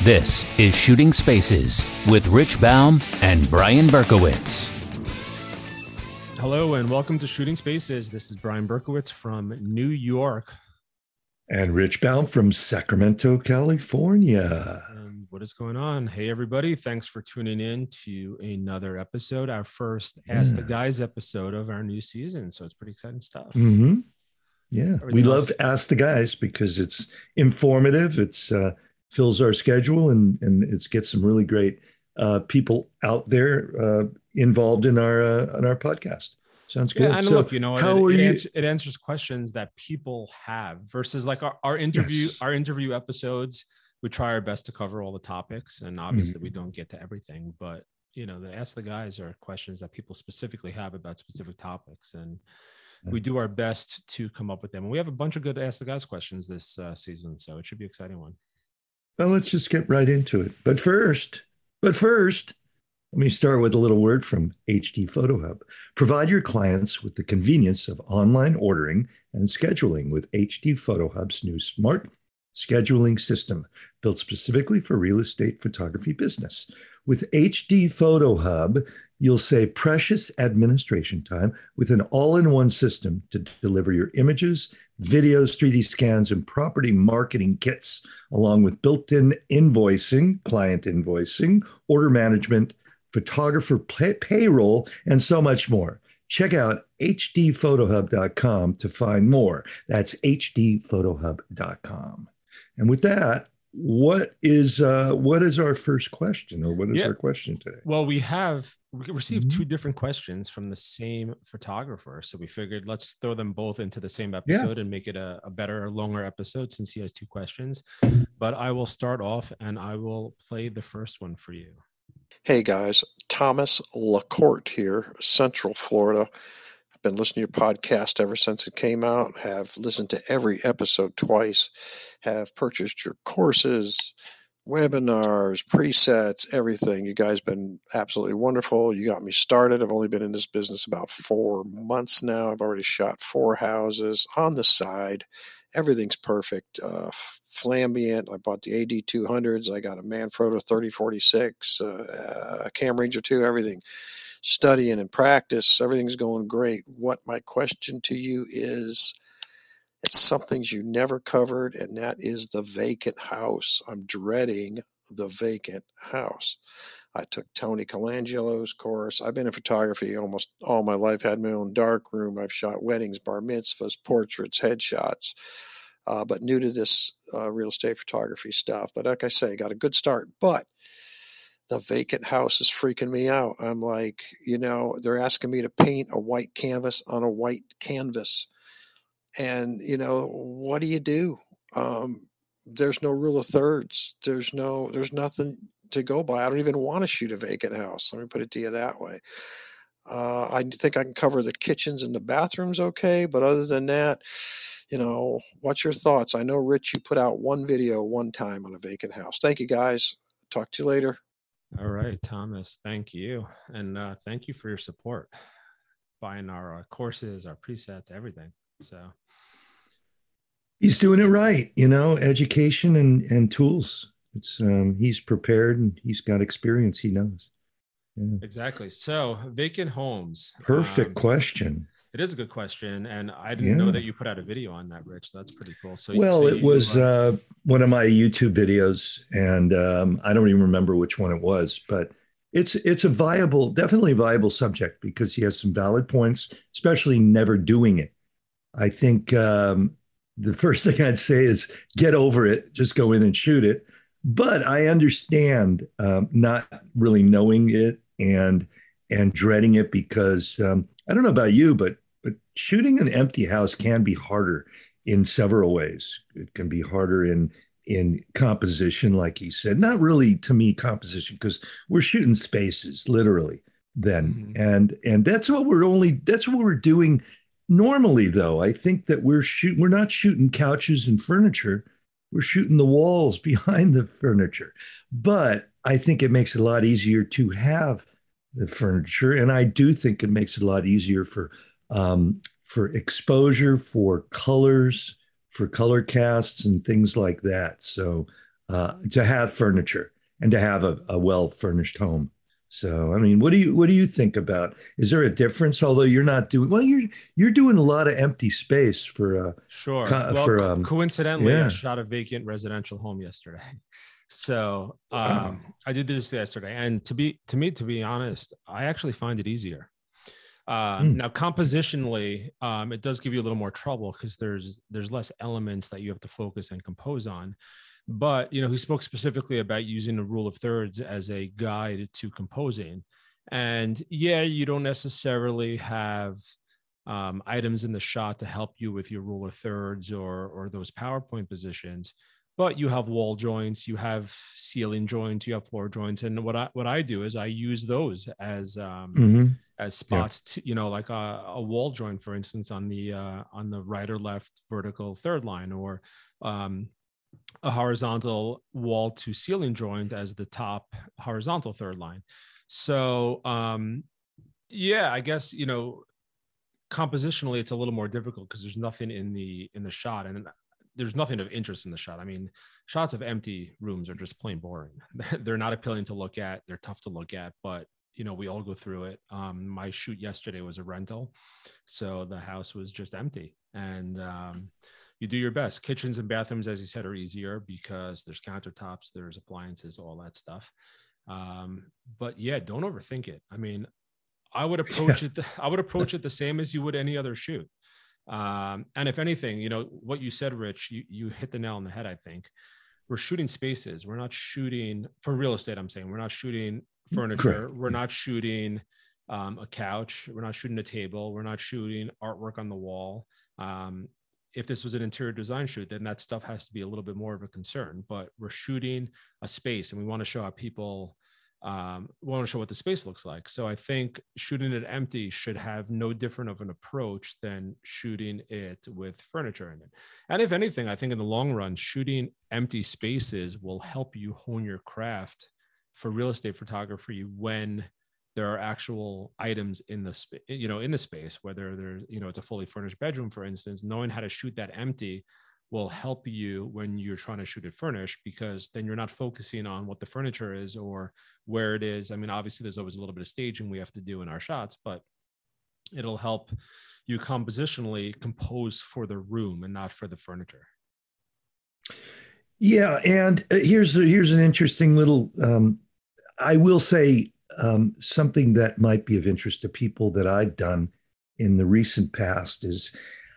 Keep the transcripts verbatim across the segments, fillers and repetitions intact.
This is Shooting Spaces with Rich Baum and Brian Berkowitz. Hello and welcome to Shooting Spaces. This is Brian Berkowitz from New York. And Rich Baum from Sacramento, California. And what is going on? Hey, everybody. Thanks for tuning in to another episode, our first yeah. Ask the Guys episode of our new season. So it's pretty exciting stuff. Mm-hmm. Yeah, Everything we else? love Ask the Guys because it's informative. It's uh, fills our schedule and, and it gets some really great uh, people out there uh, involved in our uh, in our podcast. Sounds good. Yeah, and so look, you know, how it, are it, you? answer, it answers questions that people have versus like our, our interview, Yes. our interview episodes. We try our best to cover all the topics, and obviously Mhm. we don't get to everything. But you know, the Ask the Guys are questions that people specifically have about specific topics, and we do our best to come up with them. And we have a bunch of good Ask the Guys questions this uh, season, so it should be an exciting one. Well, let's just get right into it. But first, but first, let me start with a little word from H D Photo Hub. Provide your clients with the convenience of online ordering and scheduling with H D Photo Hub's new smart scheduling system, built specifically for real estate photography business. With H D Photo Hub, you'll save precious administration time with an all-in-one system to deliver your images, videos, three D scans, and property marketing kits, along with built-in invoicing, client invoicing, order management, photographer pay- payroll, and so much more. Check out H D photo hub dot com to find more. That's H D photo hub dot com. And with that, what is uh, what is our first question, or what is Yeah. our question today? Well, we have we received Mhm. two different questions from the same photographer. So we figured let's throw them both into the same episode and make it a, a better, longer episode since he has two questions. But I will start off and I will play the first one for you. Hey guys, Thomas LaCourte here, Central Florida. I've been listening to your podcast ever since it came out, have listened to every episode twice, have purchased your courses, webinars, presets, everything. You guys have been absolutely wonderful. You got me started. I've only been in this business about four months now. I've already shot four houses on the side. Everything's perfect. Uh, Flambient. I bought the A D two hundreds. I got a Manfrotto thirty forty-six, uh, a Cam Ranger two, everything. Studying and practice. Everything's going great. What my question to you is, it's some things you never covered, and that is the vacant house. I'm dreading the vacant house. I took Tony Colangelo's course. I've been in photography almost all my life, had my own dark room. I've shot weddings, bar mitzvahs, portraits, headshots, uh, but new to this uh, real estate photography stuff. But like I say, got a good start. But the vacant house is freaking me out. I'm like, you know, they're asking me to paint a white canvas on a white canvas. And, you know, what do you do? Um, there's no rule of thirds. There's no, there's nothing to go by. I don't even want to shoot a vacant house. Let me put it to you that way. Uh, I think I can cover the kitchens and the bathrooms okay, but other than that, you know, what's your thoughts? I know, Rich, you put out one video one time on a vacant house. Thank you, guys. Talk to you later. All right, Thomas, thank you. And uh, thank you for your support, buying our uh, courses, our presets, everything. So He's doing it right, you know, education and, and tools. It's um, he's prepared and he's got experience. He knows. Yeah. exactly. So vacant homes. Perfect Um, question. It is a good question. And I didn't Yeah. know that you put out a video on that, Rich. That's pretty cool. So Well, so it you, was uh, uh, one of my YouTube videos, and um, I don't even remember which one it was, but it's it's a viable, definitely a viable subject because he has some valid points, especially never doing it. I think um, the first thing I'd say is get over it, just go in and shoot it. But I understand um, not really knowing it and and dreading it because um, I don't know about you, but but shooting an empty house can be harder in several ways. It can be harder in in composition, like he said. Not really to me composition, because we're shooting spaces literally then, Mhm. and and that's what we're only that's what we're doing normally. Though I think that we're shooting we're not shooting couches and furniture. We're shooting the walls behind the furniture. But I think it makes it a lot easier to have the furniture, and I do think it makes it a lot easier for um, for exposure, for colors, for color casts and things like that. So uh, to have furniture and to have a, a well-furnished home. So, I mean, what do you what do you think about? Is there a difference? Although you're not doing well, you're you're doing a lot of empty space for uh Sure. co- Well, for co- um coincidentally, I yeah. shot a vacant residential home yesterday. So Wow. um, I did this yesterday, and to be to me, to be honest, I actually find it easier. Um, Mm. now, compositionally, um, it does give you a little more trouble because there's there's less elements that you have to focus and compose on. But you know, he spoke specifically about using the rule of thirds as a guide to composing. And yeah, you don't necessarily have um, items in the shot to help you with your rule of thirds or or those PowerPoint positions, but you have wall joints, you have ceiling joints, you have floor joints, and what I what I do is I use those as um, hmm as Yeah. spots to, you know, like a, a wall joint, for instance, on the uh, on the right or left vertical third line, or um, a horizontal wall to ceiling joint as the top horizontal third line. So um, yeah, I guess, you know, compositionally it's a little more difficult because there's nothing in the in the shot, and there's nothing of interest in the shot. I mean, shots of empty rooms are just plain boring. They're not appealing to look at. They're tough to look at, but you know, we all go through it. Um, my shoot yesterday was a rental, so the house was just empty, and um, you do your best. Kitchens and bathrooms, as you said, are easier because there's countertops, there's appliances, all that stuff. Um, but yeah, don't overthink it. I mean, I would approach Yeah. it. The, I would approach it the same as you would any other shoot. Um, and if anything, you know, what you said, Rich, you, you hit the nail on the head. I think we're shooting spaces. We're not shooting for real estate. I'm saying we're not shooting furniture. Correct. We're not shooting um, a couch. We're not shooting a table. We're not shooting artwork on the wall. Um, if this was an interior design shoot, then that stuff has to be a little bit more of a concern, but we're shooting a space and we want to show how people um, we want to show what the space looks like. So I think shooting it empty should have no different of an approach than shooting it with furniture in it. And if anything, I think in the long run, shooting empty spaces will help you hone your craft for real estate photography when there are actual items in the space, you know, in the space, whether there's, you know, it's a fully furnished bedroom, for instance. Knowing how to shoot that empty will help you when you're trying to shoot it furnished, because then you're not focusing on what the furniture is or where it is. I mean, obviously there's always a little bit of staging we have to do in our shots, but it'll help you compositionally compose for the room and not for the furniture. Yeah, and uh, here's here's an interesting little. Um, I will say um, something that might be of interest to people that I've done in the recent past is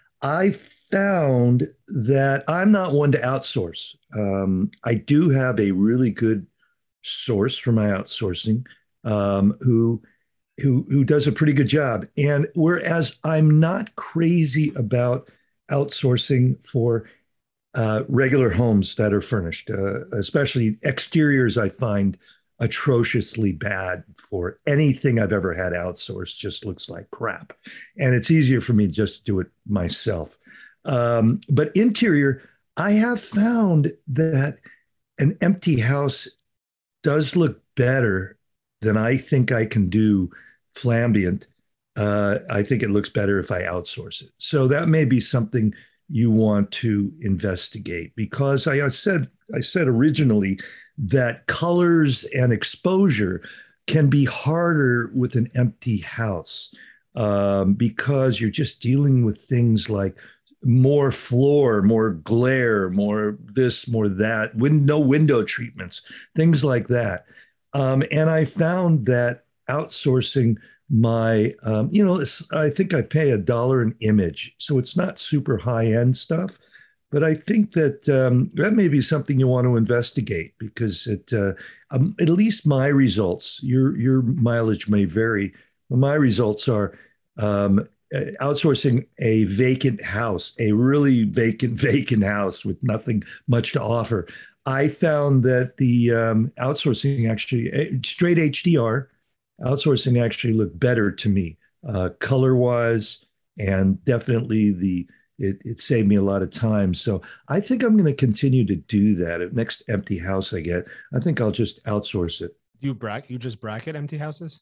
I found that I'm not one to outsource. Um, I do have a really good source for my outsourcing um, who who who does a pretty good job. And whereas I'm not crazy about outsourcing for uh, regular homes that are furnished, uh, especially exteriors, I find atrociously bad for anything I've ever had outsourced. Just looks like crap, and it's easier for me just to do it myself. Um, but interior, I have found that an empty house does look better than I think I can do flambient. Uh, I think it looks better if I outsource it. So that may be something you want to investigate, because I, I said I said originally that colors and exposure can be harder with an empty house um, because you're just dealing with things like more floor, more glare, more this, more that, win- no window treatments, things like that. Um, and I found that outsourcing my, um, you know, it's, I think I pay a dollar an image, so it's not super high end stuff. But I think that um, that may be something you want to investigate, because it, uh, um, at least my results, your your mileage may vary. But my results are um, outsourcing a vacant house, a really vacant, vacant house with nothing much to offer. I found that the um, outsourcing actually, straight H D R, outsourcing actually looked better to me, uh, color wise, and definitely the it, it saved me a lot of time. So I think I'm going to continue to do that. At next empty house I get, I think I'll just outsource it. Do you bracket? You just bracket empty houses?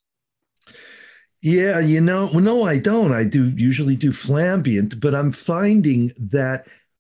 Yeah, you know, well, no, I don't. I do usually do flambient, but I'm finding that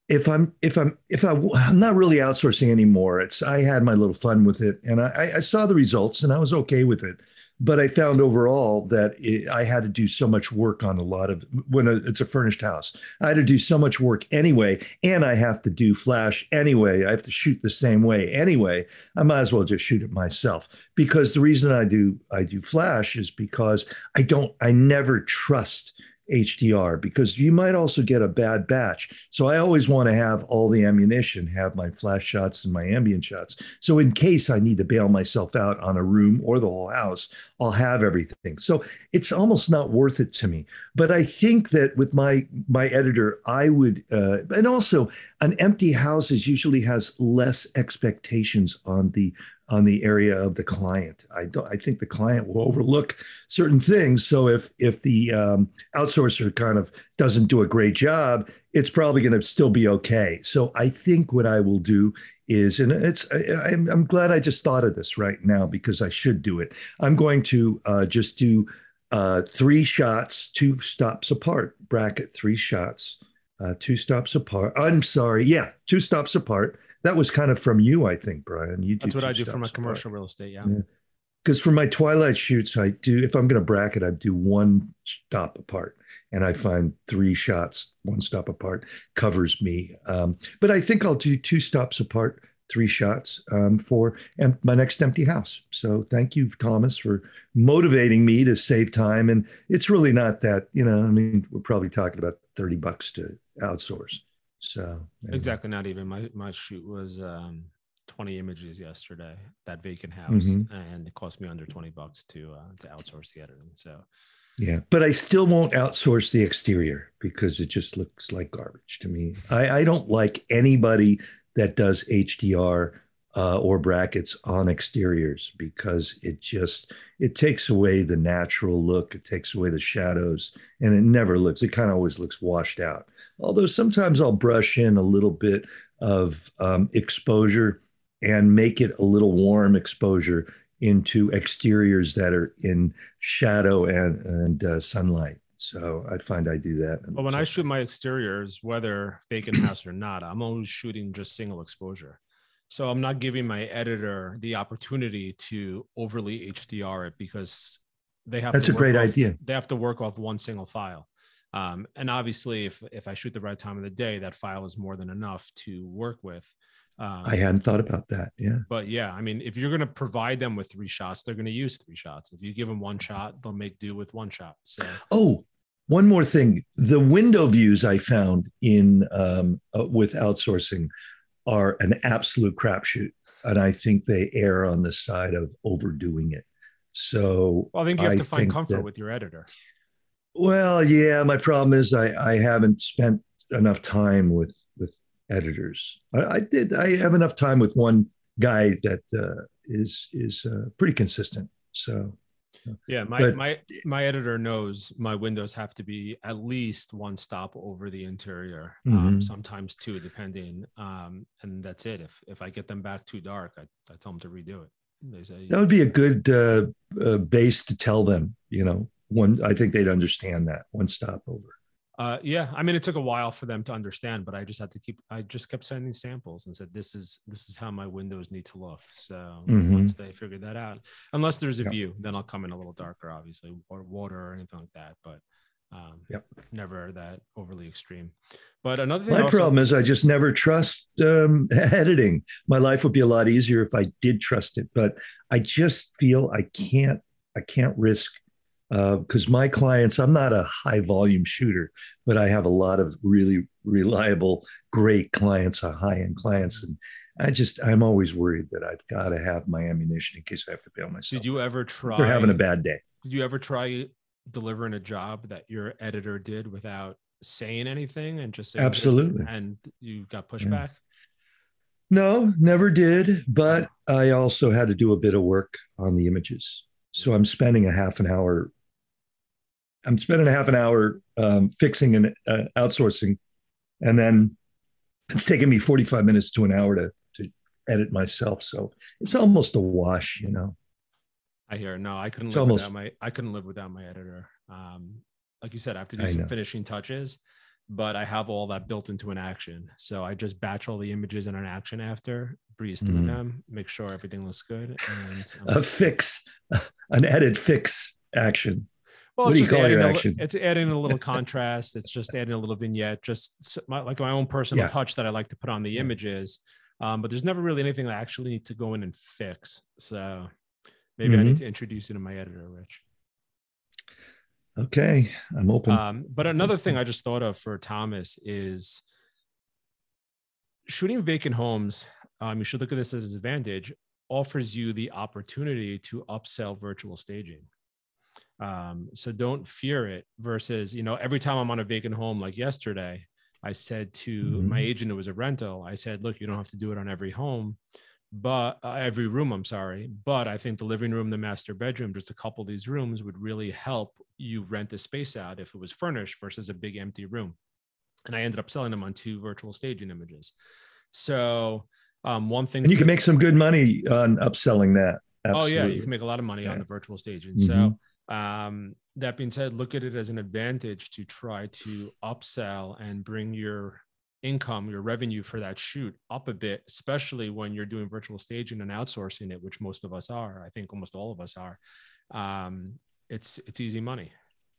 if I'm if I'm if I I'm not really outsourcing anymore. It's I had my little fun with it, and I, I saw the results, and I was okay with it. But I found overall that it, I had to do so much work on a lot of when it's a furnished house. I had to do so much work anyway, and I have to do flash anyway. I have to shoot the same way anyway. I might as well just shoot it myself, because the reason I do I do flash is because I don't I never trust H D R, because you might also get a bad batch. So I always want to have all the ammunition, have my flash shots and my ambient shots. So in case I need to bail myself out on a room or the whole house, I'll have everything. So it's almost not worth it to me. But I think that with my my editor, I would, uh, and also an empty house is usually has less expectations on the on the area of the client. I don't. I think the client will overlook certain things. So if if the um, outsourcer kind of doesn't do a great job, it's probably going to still be okay. So I think what I will do is, and it's I, I'm, I'm glad I just thought of this right now, because I should do it. I'm going to uh, just do uh, three shots, two stops apart. Bracket three shots, uh, two stops apart. I'm sorry, yeah, two stops apart. That was kind of from you, I think, Brian. You That's what I do for my commercial real estate. Yeah. Because yeah. for my twilight shoots, I do, if I'm going to bracket, I do one stop apart. And I find three shots, one stop apart covers me. Um, but I think I'll do two stops apart, three shots um, for em- my next empty house. So thank you, Thomas, for motivating me to save time. And it's really not that, you know, I mean, we're probably talking about thirty bucks to outsource. So anyway. Exactly, not even my my shoot was um twenty images yesterday, that vacant house, mm-hmm. and it cost me under twenty bucks to uh, to outsource the editing. So yeah, but I still won't outsource the exterior because it just looks like garbage to me. I, I don't like anybody that does H D R uh, or brackets on exteriors, because it just it takes away the natural look. It takes away the shadows, and it never looks. It kind of always looks washed out. Although sometimes I'll brush in a little bit of um, exposure and make it a little warm exposure into exteriors that are in shadow and, and uh, sunlight. So I find I do that. But when I shoot my exteriors, whether vacant house or not, I'm always shooting just single exposure. So I'm not giving my editor the opportunity to overly H D R it, because they have That's to a great off, idea. They have to work off one single file. Um, and obviously, if if I shoot the right time of the day, that file is more than enough to work with. Um, I hadn't thought about that. Yeah. But yeah, I mean, if you're going to provide them with three shots, they're going to use three shots. If you give them one shot, they'll make do with one shot. So. Oh, one more thing. The window views I found in um, uh, with outsourcing are an absolute crapshoot. And I think they err on the side of overdoing it. So well, I think you have I to find comfort that, with your editor. Well, yeah, my problem is I, I haven't spent enough time with, with editors. I, I did. I have enough time with one guy that uh, is is uh, pretty consistent. So yeah, my but, my my editor knows my windows have to be at least one stop over the interior, mm-hmm. um, sometimes two, depending. Um, and that's it. If if I get them back too dark, I, I tell them to redo it. They say that would be a good uh, uh, base to tell them. You know. One, I think they'd understand that one stop over. Uh, yeah, I mean, it took a while for them to understand, but I just had to keep. I just kept sending samples and said, "This is this is how my windows need to look." So mm-hmm. once they figured that out, unless there's a yep. view, then I'll come in a little darker, obviously, or water or anything like that. But um, yep. never that overly extreme. But another thing, my also, problem is I just never trust um, editing. My life would be a lot easier if I did trust it, but I just feel I can't. I can't risk. Because uh, my clients, I'm not a high volume shooter, but I have a lot of really reliable, great clients, uh, high end clients. And I just, I'm always worried that I've got to have my ammunition in case I have to bail myself. Did you ever try? They're having a bad day. Did you ever try delivering a job that your editor did without saying anything and just saying, absolutely, and you got pushback? Yeah. No, never did. But I also had to do a bit of work on the images. So I'm spending a half an hour I'm spending a half an hour um, fixing and uh, outsourcing, and then it's taking me forty-five minutes to an hour to to edit myself. So it's almost a wash, you know. I hear. No, I couldn't it's live almost, without my. I couldn't live without my editor. Um, like you said, I have to do I some know. finishing touches, but I have all that built into an action. So I just batch all the images in an action after, breeze through Mm. them, make sure everything looks good. And A fix, an edit fix action. well, What it's do you just call adding your a, li- action? it's adding a little contrast. It's just adding a little vignette, just s- my, like my own personal Yeah. touch that I like to put on the Yeah. images. Um, but there's never really anything I actually need to go in and fix. So maybe I need Mhm. to introduce you to my editor, Rich. Okay, I'm open. Um, but another thing I just thought of for Thomas is shooting vacant homes. Um, you should look at this as an advantage, offers you the opportunity to upsell virtual staging. Um, so don't fear it versus, you know, every time I'm on a vacant home, like yesterday, I said to Mhm. my agent, it was a rental. I said, look, you don't have to do it on every home, but uh, every room, I'm sorry. But I think the living room, the master bedroom, just a couple of these rooms would really help you rent the space out if it was furnished versus a big empty room. And I ended up selling them on two virtual staging images. So um, one thing, And you to, can make some good money on upselling that. oh Absolutely. yeah, you can make a lot of money Yeah. on the virtual staging. Mhm. So um, that being said, look at it as an advantage to try to upsell and bring your income, your revenue for that shoot up a bit, especially when you're doing virtual staging and outsourcing it, which most of us are. I think almost all of us are. Um, it's it's easy money.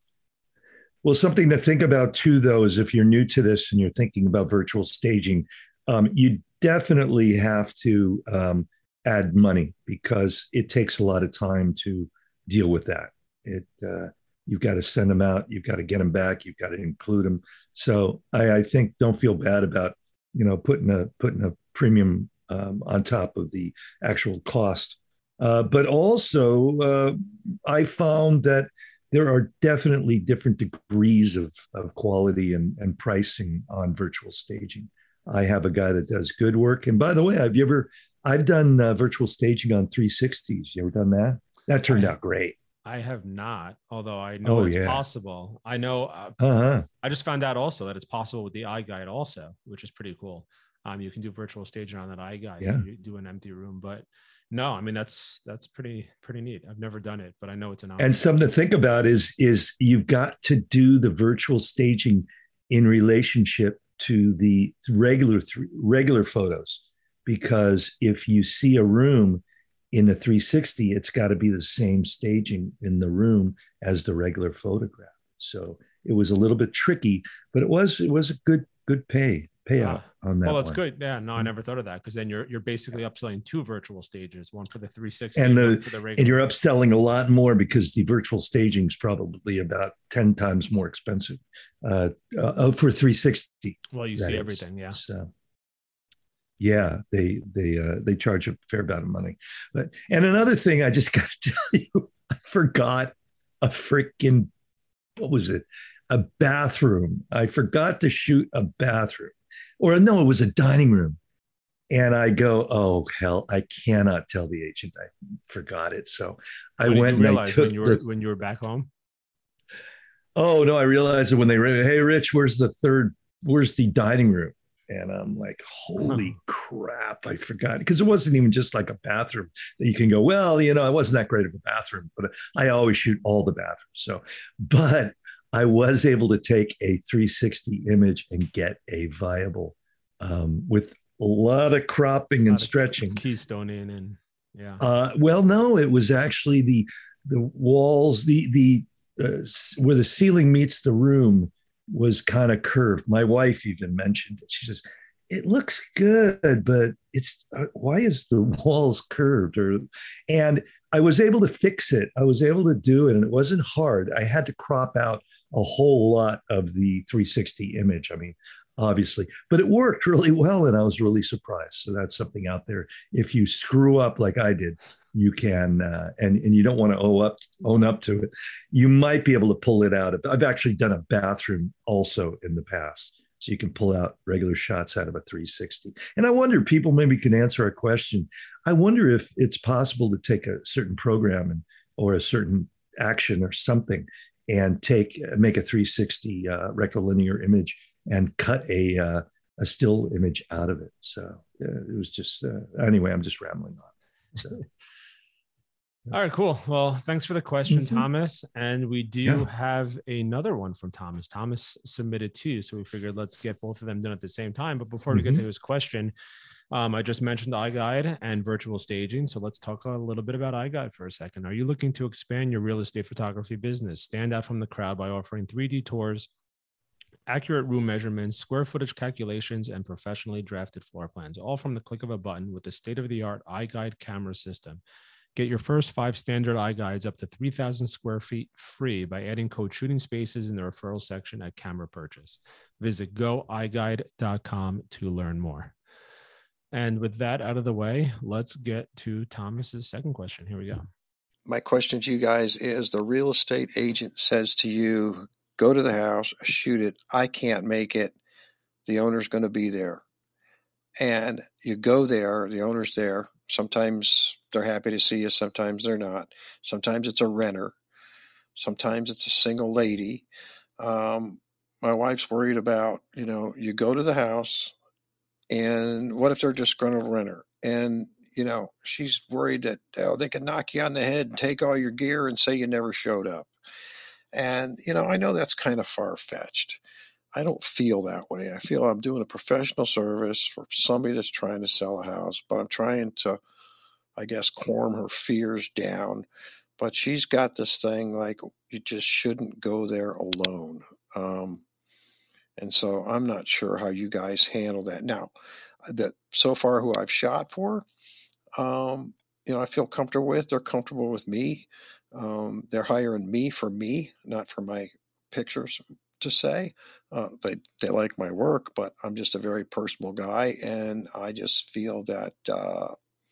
Well, something to think about too, though, is if you're new to this and you're thinking about virtual staging, um, you definitely have to um, add money because it takes a lot of time to deal with that. It uh, you've got to send them out, you've got to get them back, you've got to include them. So I, I think don't feel bad about you know putting a putting a premium um, on top of the actual cost. Uh, but also, uh, I found that there are definitely different degrees of, of quality and, and pricing on virtual staging. I have a guy that does good work. And by the way, have you ever, I've done uh, virtual staging on three sixties. You ever done that? That turned I, out great. I have not, although I know Oh, it's yeah. possible. I know, uh, Uh-huh. I just found out also that it's possible with the iGuide also, which is pretty cool. Um, you can do virtual staging on that iGuide. Yeah. You do an empty room, but no, I mean, that's, that's pretty, pretty neat. I've never done it, but I know it's an option. And something to think about is, is you've got to do the virtual staging in relationship to the regular, regular photos, because if you see a room in a three sixty, it's got to be the same staging in the room as the regular photograph. So it was a little bit tricky, but it was, it was a good, good pay payout Ah, on that. well, that's one. good. Yeah, no, I never thought of that because then you're you're basically upselling two virtual stages, one for the three sixty And one the for the regular. and you're upselling a lot more because the virtual staging is probably about ten times more expensive uh, uh, for three sixty. Well, you that see is. everything, yeah. So, yeah, they they uh, they charge a fair amount of money. But and another thing, I just got to tell you, I forgot a freaking what was it? A bathroom. I forgot to shoot a bathroom, or no, it was a dining room. And I go, oh hell, I cannot tell the agent I forgot it. So I When went did you and I realize took when you were the, when you were back home? oh no, I realized it when they were, hey Rich, where's the third, where's the dining room? And I'm like, holy crap, I forgot. Because it wasn't even just like a bathroom that you can go, well, you know, it wasn't that great of a bathroom, but I always shoot all the bathrooms. So, but I was able to take a three sixty image and get a viable um, with a lot of cropping and stretching. Keystoning and yeah. Uh, well, no, it was actually the the walls, the the uh, where the ceiling meets the room was kind of curved. My wife even mentioned it. She says, "It looks good, but it's uh, why is the walls curved?" Or, and I was able to fix it. I was able to do it, and it wasn't hard. I had to crop out a whole lot of the three sixty image. I mean, obviously, but it worked really well, and I was really surprised. So that's something out there. If you screw up like I did, you can, uh, and and you don't want to owe up, own up to it. You might be able to pull it out. I've actually done a bathroom also in the past, so you can pull out regular shots out of a three sixty. And I wonder, people maybe can answer a question. I wonder if it's possible to take a certain program and or a certain action or something, and take make a three sixty uh, rectilinear image and cut a uh, a still image out of it. So uh, it was just uh, anyway. I'm just rambling on. So. All right, cool. Well, thanks for the question, Mm-hmm. Thomas. And we do Yeah. have another one from Thomas. Thomas submitted two, so we figured let's get both of them done at the same time. But before we Mm-hmm. get to his question, um, I just mentioned iGuide and virtual staging. So let's talk a little bit about iGuide for a second. Are you looking to expand your real estate photography business? Stand out from the crowd by offering three D tours, accurate room measurements, square footage calculations, and professionally drafted floor plans, all from the click of a button with the state-of-the-art iGuide camera system. Get your first five standard iGuides up to three thousand square feet free by adding code Shooting Spaces in the referral section at camera purchase. Visit go i guide dot com to learn more. And with that out of the way, let's get to Thomas's second question. Here we go. My question to you guys is, the real estate agent says to you, go to the house, shoot it. I can't make it. The owner's going to be there. And you go there, the owner's there. Sometimes they're happy to see you. Sometimes they're not. Sometimes it's a renter. Sometimes it's a single lady. Um, my wife's worried about, you know, you go to the house and what if they're just going to rent her? And, you know, she's worried that oh, they can knock you on the head and take all your gear and say you never showed up. And, you know, I know that's kind of far-fetched. I don't feel that way. I feel I'm doing a professional service for somebody that's trying to sell a house, but I'm trying to, I guess, calm her fears down. But she's got this thing like, you just shouldn't go there alone. Um, and so I'm not sure how you guys handle that. Now, that so far who I've shot for, um, you know, I feel comfortable with, they're comfortable with me. Um, they're hiring me for me, not for my pictures to say. Uh, they, they like my work, but I'm just a very personal guy. And I just feel that uh,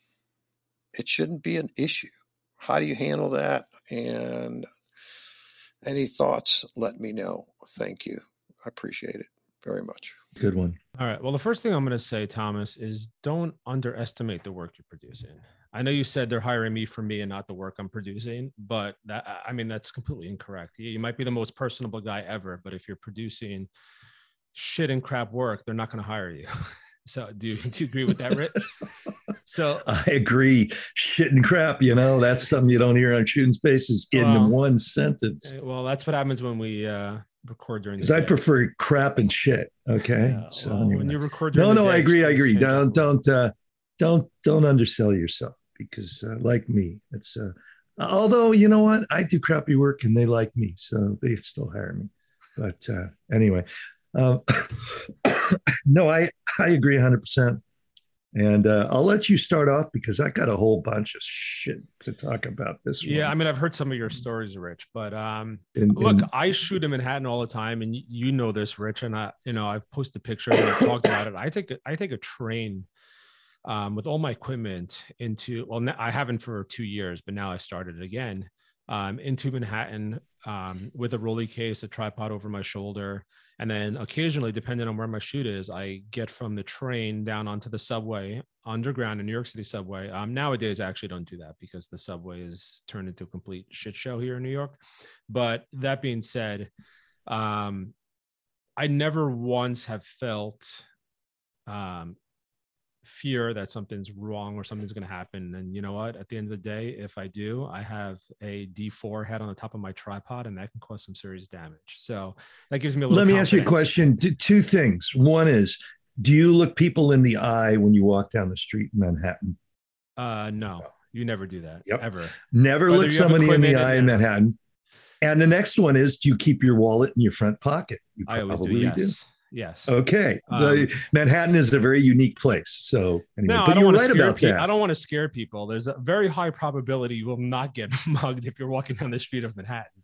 it shouldn't be an issue. How do you handle that? And any thoughts, let me know. Thank you. I appreciate it very much. Good one. All right. Well, the first thing I'm going to say, Thomas, is don't underestimate the work you're producing. I know you said they're hiring me for me and not the work I'm producing, but that, I mean, that's completely incorrect. You might be the most personable guy ever, but if you're producing shit and crap work, they're not going to hire you. So do you, do you agree with that, Rich? So I agree. Shit and crap, you know, that's something you don't hear on Shooting Spaces in well, one sentence. Well, that's what happens when we uh, record during the Because day. I prefer crap and shit. Okay. Yeah, so well, anyway. when you record no, during no, the day, I agree. I agree. change Don't, it. don't, uh, don't, don't undersell yourself because uh, like me, it's, uh, although, you know what, I do crappy work and they like me, so they still hire me. But uh, anyway, uh, no, I, I agree one hundred percent. And uh, I'll let you start off because I got a whole bunch of shit to talk about this Yeah, one. I mean, I've heard some of your stories, Rich, but um, In, look, in, I shoot in Manhattan all the time, and you know this, Rich, and I, you know, I've posted pictures and I've talked about it. I take a, I take a train um, with all my equipment into, well, I haven't for two years, but now I started again um, into Manhattan um, with a rolly case, a tripod over my shoulder. And then occasionally, depending on where my shoot is, I get from the train down onto the subway, underground in New York City subway. Um, nowadays, I actually don't do that because the subway is turned into a complete shit show here in New York. But that being said, um, I never once have felt um, fear that something's wrong or something's going to happen. And you know what? At the end of the day, if I do, I have a D four head on the top of my tripod, and that can cause some serious damage. So that gives me a little. Let me confidence. ask you a question. Two things. One is, do you look people in the eye when you walk down the street in Manhattan? Uh, no, you never do that. Yep. Ever. Never Whether look somebody in the eye in Manhattan. And the next one is, do you keep your wallet in your front pocket? You I always do. Yes. do. Yes. Okay. Um, the, Manhattan is a very unique place. So anyway, no, but I don't you're want right to scare about people. that. I don't want to scare people. There's a very high probability you will not get mugged if you're walking down the street of Manhattan.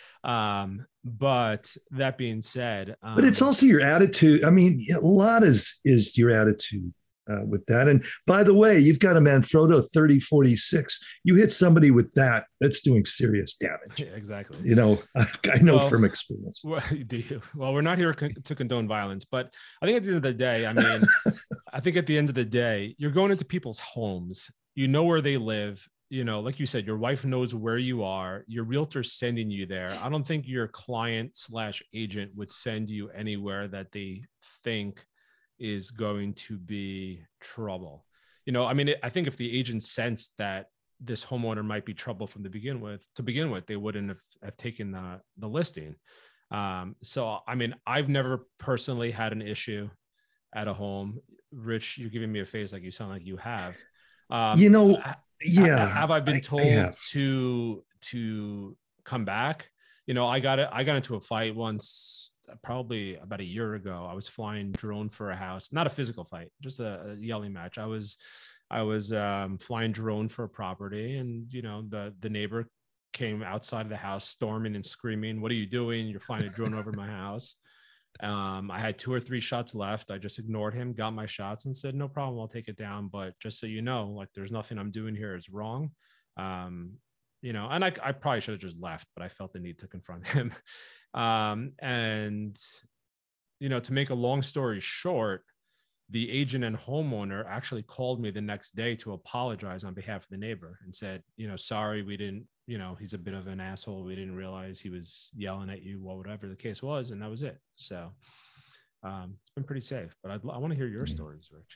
Um, but that being said, um, but it's also your attitude. I mean, a lot is is your attitude uh, with that. And by the way, you've got a Manfrotto thirty forty-six. You hit somebody with that, that's doing serious damage. Yeah, exactly. You know, I, I know well, from experience. Well, do you? Well, we're not here con- to condone violence, but I think at the end of the day, I mean, I think at the end of the day, you're going into people's homes. You know where they live. You know, like you said, your wife knows where you are. Your realtor's sending you there. I don't think your client slash agent would send you anywhere that they think is going to be trouble. You know, I mean, I think if the agent sensed that this homeowner might be trouble from the begin with to begin with, they wouldn't have, have taken the, the listing. Um, so, I mean, I've never personally had an issue at a home. Rich, you're giving me a face like you sound like you have. Um, you know, yeah. Have I been told I, I to to come back? You know, I got it. I got into a fight once, probably about a year ago. I was flying drone for a house, not a physical fight, just a, a yelling match. I was, I was um, flying drone for a property, and you know, the the neighbor came outside of the house, storming and screaming, "What are you doing? You're flying a drone over my house." Um, I had two or three shots left. I just ignored him, got my shots, and said, "No problem, I'll take it down. But just so you know, like, there's nothing I'm doing here is wrong." Um, you know, and I, I probably should have just left, but I felt the need to confront him. Um, and, you know, to make a long story short, the agent and homeowner actually called me the next day to apologize on behalf of the neighbor and said, you know, sorry, we didn't, you know, he's a bit of an asshole. We didn't realize he was yelling at you, or whatever the case was. And that was it. So um, it's been pretty safe, but I'd, I want to hear your stories, Rich.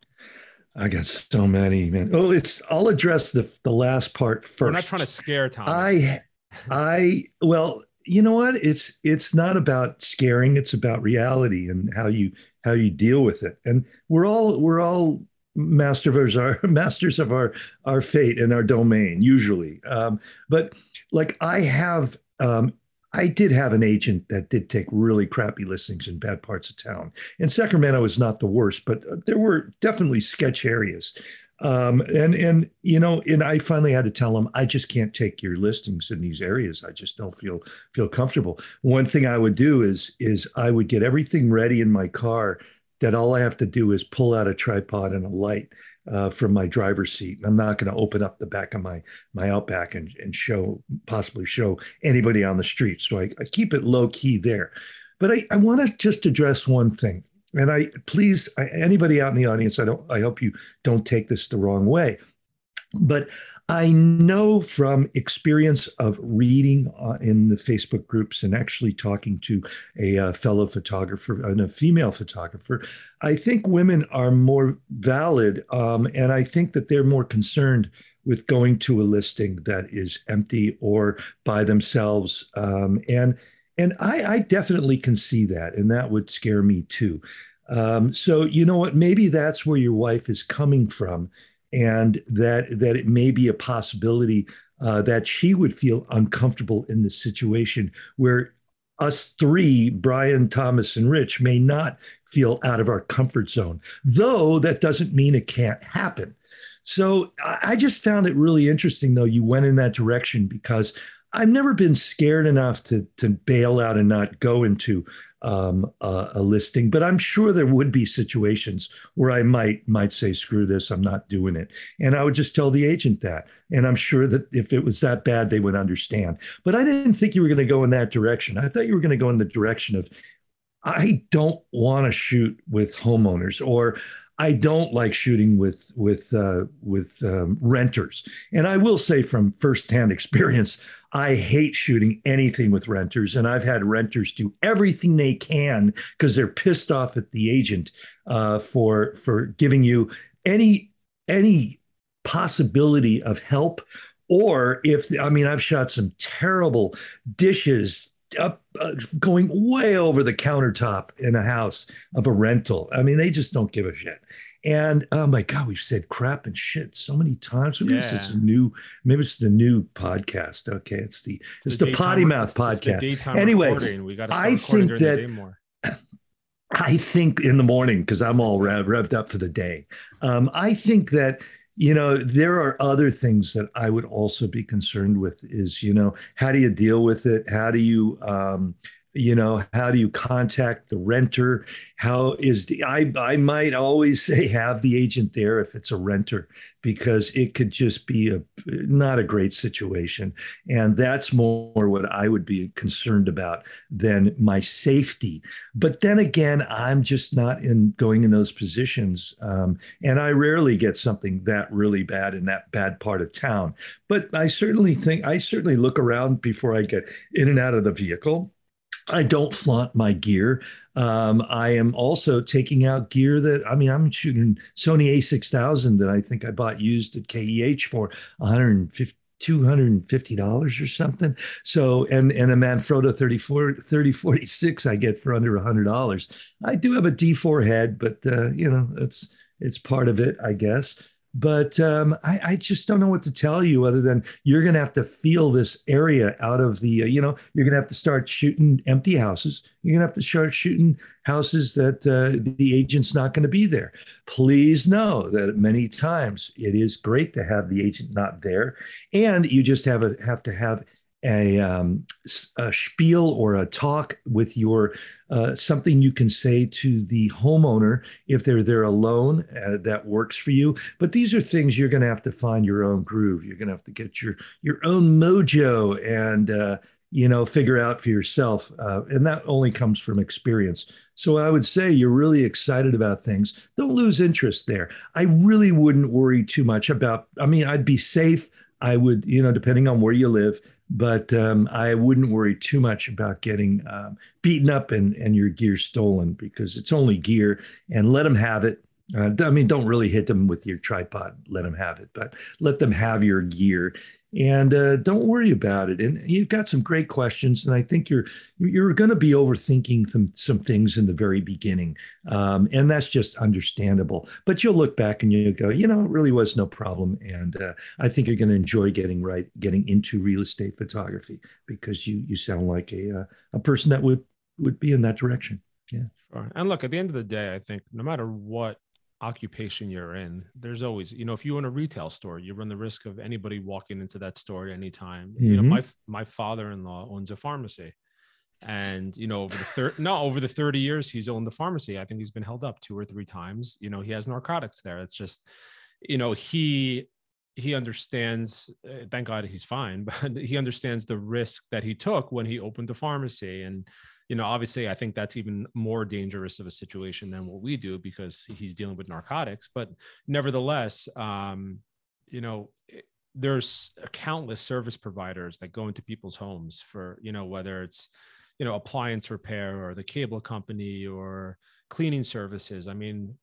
I got so many, man. Oh, it's, I'll address the the last part first. We're not trying to scare Thomas. I, I, well, you know what? It's, it's not about scaring. It's about reality and how you, how you deal with it. And we're all, we're all masters, our masters of our, our fate and our domain usually. Um, but like I have, um, I did have an agent that did take really crappy listings in bad parts of town. And Sacramento is not the worst, but there were definitely sketch areas. Um, and, and, you know, and I finally had to tell him, I just can't take your listings in these areas. I just don't feel, feel comfortable. One thing I would do is, is I would get everything ready in my car that all I have to do is pull out a tripod and a light uh, from my driver's seat. And I'm not going to open up the back of my, my Outback and, and show, possibly show anybody on the street. So I, I keep it low key there. But I, I want to just address one thing. And I, please, I, anybody out in the audience, I don't, I hope you don't take this the wrong way, but I know from experience of reading uh, in the Facebook groups and actually talking to a uh, fellow photographer and a female photographer, I think women are more valid. Um, and I think that they're more concerned with going to a listing that is empty or by themselves. Um, and and I, I definitely can see that. And that would scare me too. Um, so, you know what, maybe that's where your wife is coming from. And that that it may be a possibility uh, that she would feel uncomfortable in this situation where us three, Brian, Thomas, and Rich, may not feel out of our comfort zone, though that doesn't mean it can't happen. So I just found it really interesting, though, you went in that direction, because I've never been scared enough to, to bail out and not go into Um, uh, a listing, but I'm sure there would be situations where I might might say, screw this, I'm not doing it. And I would just tell the agent that. And I'm sure that if it was that bad, they would understand. But I didn't think you were going to go in that direction. I thought you were going to go in the direction of, I don't want to shoot with homeowners, or I don't like shooting with with uh, with um, renters. And I will say from firsthand experience, I hate shooting anything with renters. And I've had renters do everything they can because they're pissed off at the agent uh, for for giving you any any possibility of help. Or if, I mean, I've shot some terrible dishes up uh, going way over the countertop in a house of a rental. I mean, they just don't give a shit. And oh my God, we've said crap and shit so many times. Maybe Yeah. this is a new, maybe it's the new podcast. Okay, it's the it's, It's the, the potty daytime- mouth it's- it's the podcast. daytime Anyway, recording. We got to start I recording think during the that- day more. I think in the morning, because I'm all rev- revved up for the day. Um, I think that, you know, there are other things that I would also be concerned with is, you know, how do you deal with it? How do you, um, you know, how do you contact the renter? How is the, I, I might always say have the agent there if it's a renter, because it could just be a, not a great situation. And that's more what I would be concerned about than my safety. But then again, I'm just not in going in those positions. Um, and I rarely get something that really bad in that bad part of town. But I certainly think, I certainly look around before I get in and out of the vehicle. I don't flaunt my gear. Um, I am also taking out gear that, I mean, I'm shooting Sony A six thousand that I think I bought used at K E H for one hundred fifty two hundred fifty dollars or something. So, and, and a Manfrotto thirty-four, thirty forty-six I get for under one hundred dollars. I do have a D four head, but, uh, you know, it's, it's part of it, I guess. But um, I, I just don't know what to tell you other than you're going to have to feel this area out of the, uh, you know, you're going to have to start shooting empty houses. You're going to have to start shooting houses that uh, the agent's not going to be there. Please know that many times it is great to have the agent not there. And you just have, a, have to have a, um, a spiel or a talk with your uh, something you can say to the homeowner if they're there alone uh, that works for you. But these are things you're going to have to find your own groove. You're going to have to get your your own mojo and uh, you know figure out for yourself. Uh, and that only comes from experience. So I would say you're really excited about things. Don't lose interest there. I really wouldn't worry too much about. I mean, I'd be safe. I would, you know, depending on where you live. But um, I wouldn't worry too much about getting um, beaten up and, and your gear stolen because it's only gear and let them have it. Uh, I mean, don't really hit them with your tripod. Let them have it, but let them have your gear and uh, don't worry about it. And you've got some great questions, and I think you're you're going to be overthinking some, some things in the very beginning, um, and that's just understandable. But you'll look back and you'll go, you know, it really was no problem, and uh, I think you're going to enjoy getting right, getting into real estate photography because you you sound like a uh, a person that would would be in that direction. Yeah. Sure. And look, at the end of the day, I think no matter what occupation you're in, there's always, you know, if you own a retail store, you run the risk of anybody walking into that store at any time. Mm-hmm. You know, my my father-in-law owns a pharmacy, and you know, over the third no over the thirty years he's owned the pharmacy, I think he's been held up two or three times. You know, he has narcotics there. It's just, you know, he he understands. Uh, thank God he's fine, but he understands the risk that he took when he opened the pharmacy. And you know, obviously, I think that's even more dangerous of a situation than what we do because he's dealing with narcotics. But nevertheless, um, you know, there's countless service providers that go into people's homes for, you know, whether it's, you know, appliance repair or the cable company or cleaning services. I mean,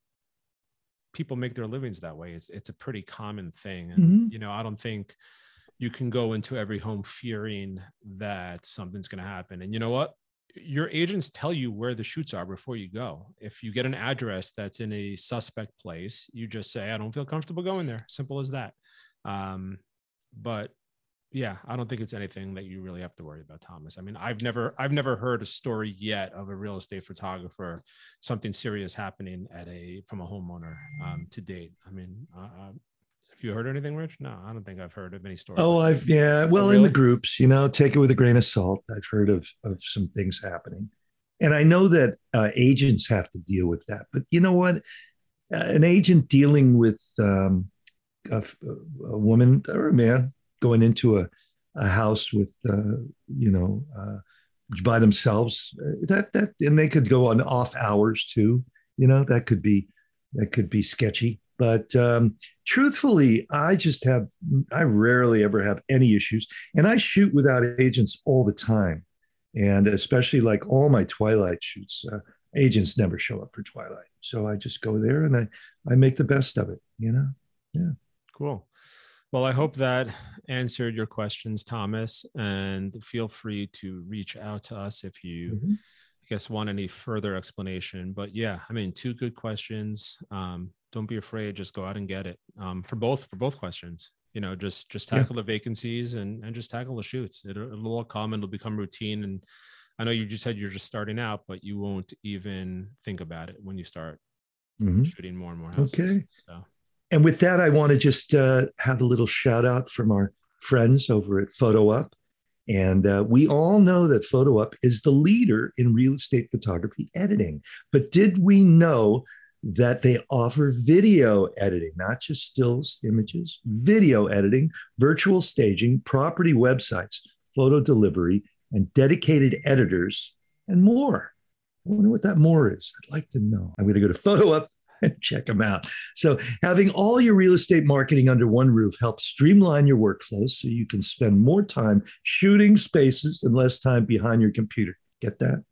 people make their livings that way. It's it's a pretty common thing. And, mm-hmm. you know, I don't think you can go into every home fearing that something's going to happen. And you know what? Your agents tell you where the shoots are before you go. If you get an address that's in a suspect place, you just say, I don't feel comfortable going there. Simple as that. Um, but yeah, I don't think it's anything that you really have to worry about, Thomas. I mean, I've never, I've never heard a story yet of a real estate photographer, something serious happening at a, from a homeowner um, to date. I mean, uh, have you heard anything, Rich? No, I don't think I've heard of any stories. Oh, like I've, yeah. Well, oh, really? In the groups, you know, take it with a grain of salt. I've heard of, of some things happening. And I know that uh, agents have to deal with that. But you know what? Uh, an agent dealing with um, a, a woman or a man going into a, a house with, uh, you know, uh, by themselves, uh, that, that, and they could go on off hours too. You know, that could be, that could be sketchy. But um, truthfully, I just have, I rarely ever have any issues. And I shoot without agents all the time. And especially like all my Twilight shoots, uh, agents never show up for Twilight. So I just go there and I, I make the best of it, you know? Yeah. Cool. Well, I hope that answered your questions, Thomas. And feel free to reach out to us if you, mm-hmm. I guess, want any further explanation. But yeah, I mean, two good questions. Um, don't be afraid. Just go out and get it um, for both for both questions. You know, just just tackle yeah. the vacancies and and just tackle the shoots. It'll, it'll all come and it'll become routine. And I know you just said you're just starting out, but you won't even think about it when you start mm-hmm. shooting more and more houses. Okay. So. And with that, I want to just uh, have a little shout out from our friends over at PhotoUp. And uh, we all know that PhotoUp is the leader in real estate photography editing. But did we know that they offer video editing, not just stills, images, video editing, virtual staging, property websites, photo delivery, and dedicated editors, and more? I wonder what that more is. I'd like to know. I'm going to go to PhotoUp and check them out. So having all your real estate marketing under one roof helps streamline your workflows so you can spend more time shooting spaces and less time behind your computer. Get that?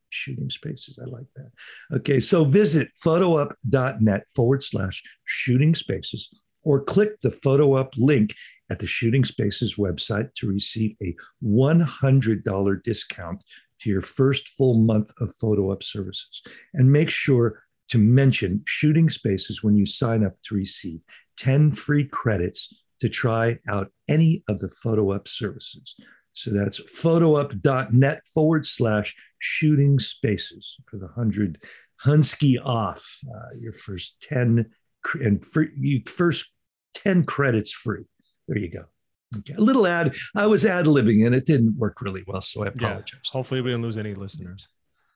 Shooting Spaces. I like that. Okay, so visit photoup.net forward slash shooting spaces or click the PhotoUp link at the Shooting Spaces website to receive a one hundred dollars discount to your first full month of PhotoUp services. And make sure to mention Shooting Spaces when you sign up to receive ten free credits to try out any of the PhotoUp services. So that's photoup.net forward slash shooting spaces for the one hundred Hunsky off, uh, your first ten and free, you first ten credits free. There you go. Okay. A little ad. I was ad-libbing and it didn't work really well, so I apologize. Yeah, hopefully we didn't lose any listeners.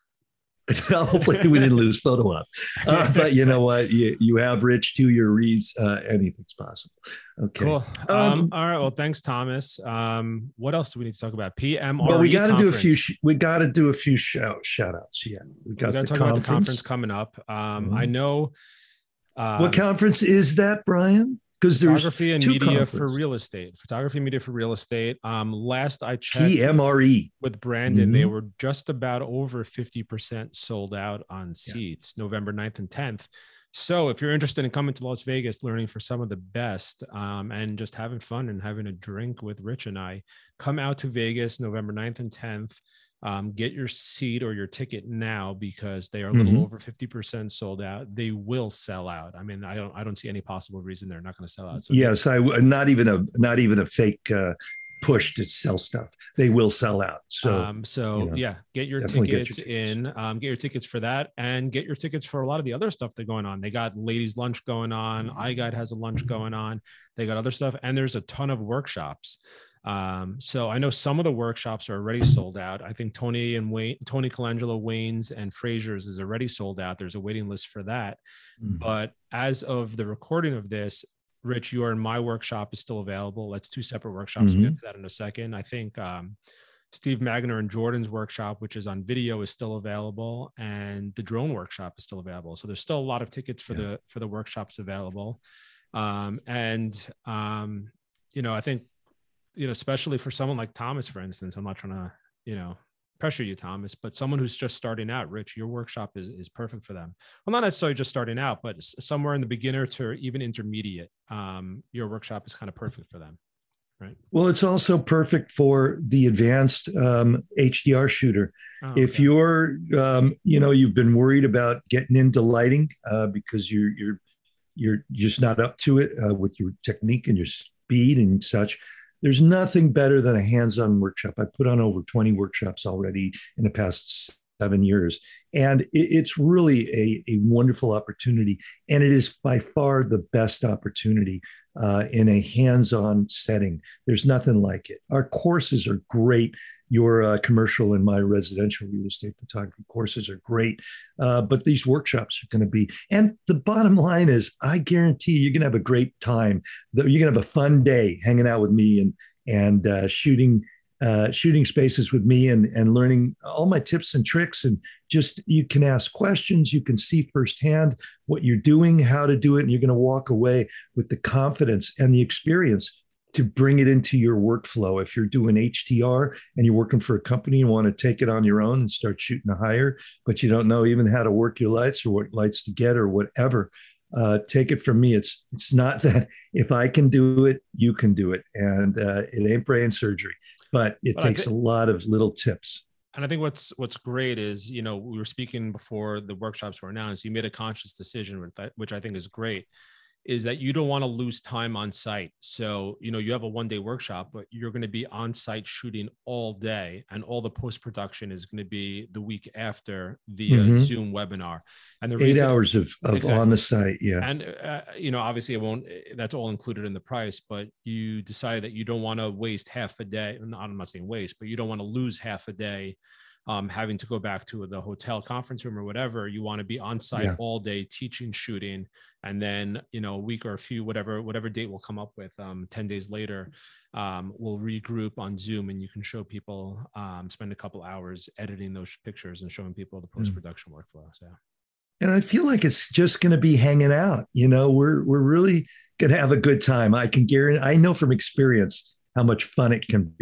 Hopefully we didn't lose Photo Up. Uh, but you know what? You, you have Rich to your reads. Uh, anything's possible. Okay. Cool. Um, Um, all right. Well, thanks, Thomas. Um, what else do we need to talk about? P M R E well, we got to do a conference. few. Sh- we got to do a few shout shout outs. Yeah, we got We got the to talk conference. about the conference coming up. Um, Mhm. I know. Uh, What conference is that, Brian? Because there's photography and two media for conferences. real estate. Photography and media for real estate. Um, last I checked P M R E. with Brandon, they Mhm. were just about over fifty percent sold out on seats, November ninth and tenth. So if you're interested in coming to Las Vegas, learning for some of the best, um, and just having fun and having a drink with Rich and I, come out to Vegas November ninth and tenth. Um, get your seat or your ticket now because they are a little Mhm. over fifty percent sold out. They will sell out. I mean, I don't, I don't see any possible reason they're not going to sell out. So Yes, I not even a not even a fake uh, push to sell stuff. They will sell out. So um, so you know, yeah, get your definitely get your tickets tickets. in, um, get your tickets for that and get your tickets for a lot of the other stuff that's going on. They got ladies lunch going on. iGuide has a lunch going on. They got other stuff. And there's a ton of workshops. Um, so I know some of the workshops are already sold out. I think Tony and Wayne, Tony Colangelo, Wayne's and Frazier's is already sold out. There's a waiting list for that. Mhm. But as of the recording of this, Rich, you are in my workshop is still available. That's two separate workshops. We'll get to that in a second. I think um, Steve Magner and Jordan's workshop, which is on video, is still available, and the drone workshop is still available. So there's still a lot of tickets for Yeah. the for the workshops available. Um, and um, you know, I think you know, especially for someone like Thomas, for instance, I'm not trying to you know pressure you, Thomas, but someone who's just starting out, Rich, your workshop is is perfect for them. Well, not necessarily just starting out, but s- somewhere in the beginner to even intermediate. Um, your workshop is kind of perfect for them, right? Well, it's also perfect for the advanced um, H D R shooter. Oh, If okay. you're, um, you know, you've been worried about getting into lighting uh, because you're you're you're just not up to it uh, with your technique and your speed and such. There's nothing better than a hands-on workshop. I put on over twenty workshops already in the past seven years, and it, it's really a, a wonderful opportunity. And it is by far the best opportunity uh, in a hands-on setting. There's nothing like it. Our courses are great. Your uh, commercial and my residential real estate photography courses are great, uh, but these workshops are going to be. And the bottom line is, I guarantee you're going to have a great time. You're going to have a fun day hanging out with me and and uh, shooting uh, shooting spaces with me and and learning all my tips and tricks. And just you can ask questions, you can see firsthand what you're doing, how to do it, and you're going to walk away with the confidence and the experience to bring it into your workflow. If you're doing H D R and you're working for a company and want to take it on your own and start shooting a hire, but you don't know even how to work your lights or what lights to get or whatever, uh, take it from me. It's it's not that if I can do it, you can do it. And uh, it ain't brain surgery, but it But I takes thi- a lot of little tips. And I think what's what's great is, you know, we were speaking before the workshops were announced. You made a conscious decision, with that, which I think is great, is that you don't want to lose time on site. So, you know, you have a one day workshop, but you're going to be on site shooting all day, and all the post-production is going to be the week after via Mhm. Zoom webinar. And the Eight reason, hours of, of Exactly. on the site. Yeah. and, uh, you know, obviously it won't, that's all included in the price, but you decide that you don't want to waste half a day. Not, I'm not saying waste, but you don't want to lose half a day um, having to go back to the hotel conference room or whatever. You want to be on site Yeah. all day teaching, shooting, and then, you know, a week or a few, whatever, whatever date we'll come up with, um, ten days later, um, we'll regroup on Zoom and you can show people, um, spend a couple hours editing those pictures and showing people the post-production workflow. So. And I feel like it's just going to be hanging out. You know, we're we're really going to have a good time. I can guarantee. I know from experience how much fun it can be.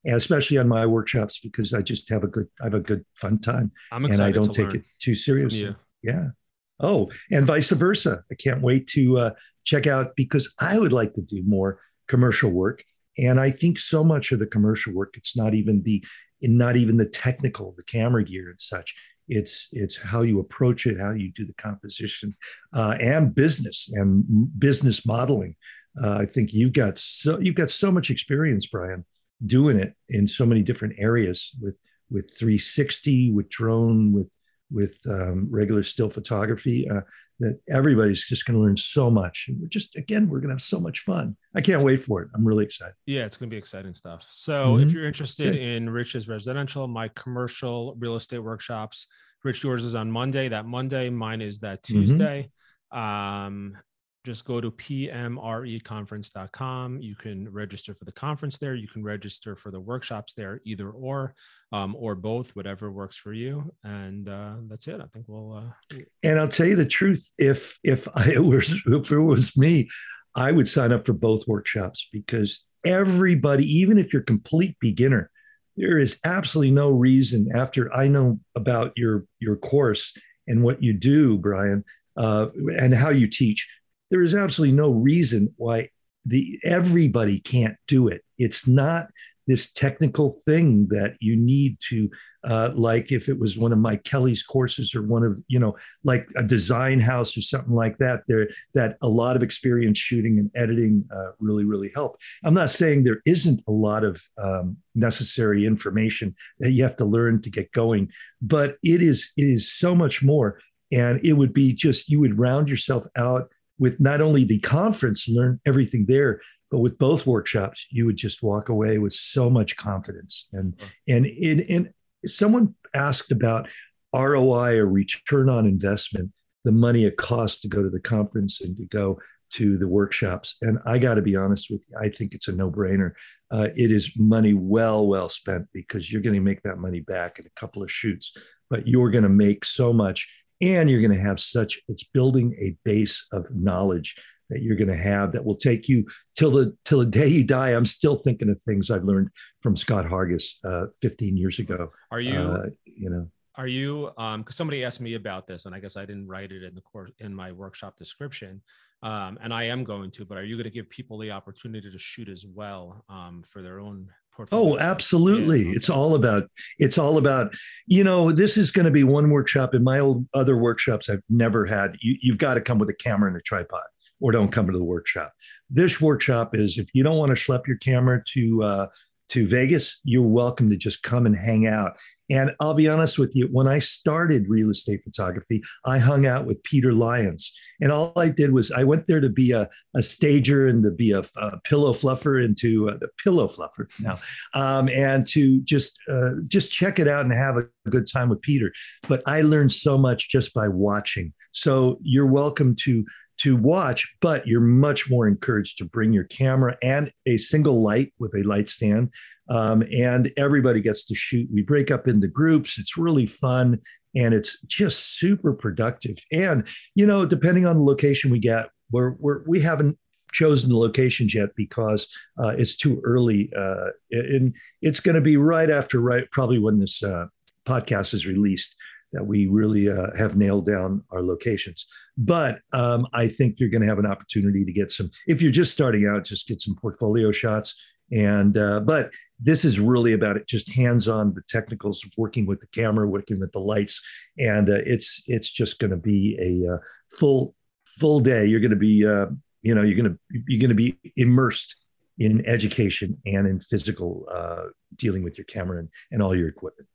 and especially on my workshops, because I just have a good, I have a good fun time. I'm and I excited don't to take learn it too seriously. from you. Yeah. Oh, and vice versa. I can't wait to uh, check out, because I would like to do more commercial work. And I think so much of the commercial work, it's not even the, not even the technical, the camera gear and such. It's it's how you approach it, how you do the composition, uh, and business and business modeling. Uh, I think you've got so you've got so much experience, Brian, doing it in so many different areas with with three sixty, with drone, with with um, regular still photography. Uh, that everybody's just going to learn so much, and we're just again we're going to have so much fun. I can't wait for it. I'm really excited. Yeah, it's going to be exciting stuff. So, mm-hmm. if you're interested Good. in Rich's residential, my commercial real estate workshops, Rich, yours is on Monday. That Monday, mine is that Tuesday. Mm-hmm. Um, just go to p m r e conference dot com. You can register for the conference there. You can register for the workshops there, either or, um, or both, whatever works for you. And uh, that's it. I think we'll. Uh... And I'll tell you the truth. If if I was if it was me, I would sign up for both workshops, because everybody, even if you're a complete beginner, there is absolutely no reason, after I know about your your course and what you do, Brian, uh, and how you teach. There is absolutely no reason why the everybody can't do it. It's not this technical thing that you need to, uh, like if it was one of Mike Kelly's courses or one of, you know, like a design house or something like that, there that a lot of experience shooting and editing uh, really, really help. I'm not saying there isn't a lot of um, necessary information that you have to learn to get going, but it is it is so much more. And it would be just, you would round yourself out with not only the conference, learn everything there, but with both workshops, you would just walk away with so much confidence. And and in and someone asked about R O I, or return on investment, the money it costs to go to the conference and to go to the workshops. And I got to be honest with you, I think it's a no-brainer. Uh, it is money well, well spent, because you're going to make that money back in a couple of shoots, but you're going to make so much. And you're going to have such, it's building a base of knowledge that you're going to have that will take you till the till the day you die. I'm still thinking of things I've learned from Scott Hargis uh, fifteen years ago. Are you, uh, you know, are you, um, because somebody asked me about this, and I guess I didn't write it in the course in my workshop description. Um, and I am going to, but are you going to give people the opportunity to shoot as well um, for their own portfolio? Oh, absolutely. Yeah, okay. It's all about, it's all about, you know, this is going to be one workshop. In my old other workshops, I've never had, you, you've got to come with a camera and a tripod, or don't come to the workshop. This workshop is, if you don't want to schlep your camera to, uh, to Vegas, you're welcome to just come and hang out. And I'll be honest with you, when I started real estate photography, I hung out with Peter Lyons. And all I did was I went there to be a, a stager and to be a, a pillow fluffer, and to uh, the pillow fluffer now, um, and to just uh, just check it out and have a good time with Peter. But I learned so much just by watching. So you're welcome to to watch, but you're much more encouraged to bring your camera and a single light with a light stand. Um, and everybody gets to shoot. We break up into groups. It's really fun, and it's just super productive. And, you know, depending on the location we get, we're, we're, we haven't chosen the locations yet, because uh, it's too early. Uh, and it's going to be right after, right, probably when this uh, podcast is released, that we really uh, have nailed down our locations. But um, I think you're going to have an opportunity to get some, if you're just starting out, just get some portfolio shots. And, uh, but this is really about it, just hands-on, the technicals of working with the camera, working with the lights. And uh, it's, it's just going to be a uh, full, full day. You're going to be, uh, you know, you're going to, you're going to be immersed in education and in physical uh, dealing with your camera and, and all your equipment.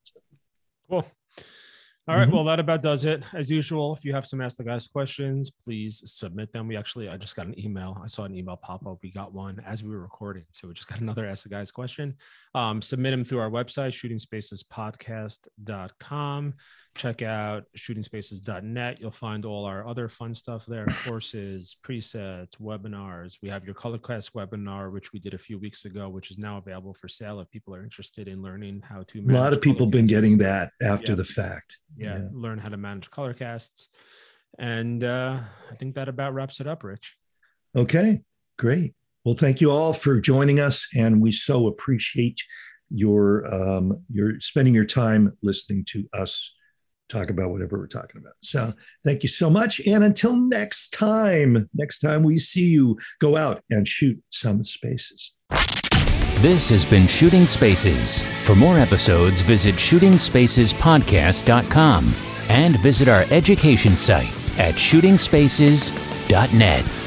Cool. All right. Mm-hmm. Well, that about does it. As usual, if you have some Ask the Guys questions, please submit them. We actually, I just got an email. I saw an email pop up. We got one as we were recording. So we just got another Ask the Guys question. Um, submit them through our website, shooting spaces podcast dot com. Check out shooting spaces dot net. You'll find all our other fun stuff there, courses, presets, webinars. We have your ColorQuest webinar, which we did a few weeks ago, which is now available for sale if people are interested in learning how to manage. A lot of people have been getting that after yeah. the fact. Yeah, yeah, learn how to manage color casts. And uh, I think that about wraps it up, Rich. Okay, great. Well, thank you all for joining us, and we so appreciate your um, your spending your time listening to us talk about whatever we're talking about. So thank you so much. And until next time, next time we see you, go out and shoot some spaces. This has been Shooting Spaces. For more episodes, visit shooting spaces podcast dot com and visit our education site at shooting spaces dot net.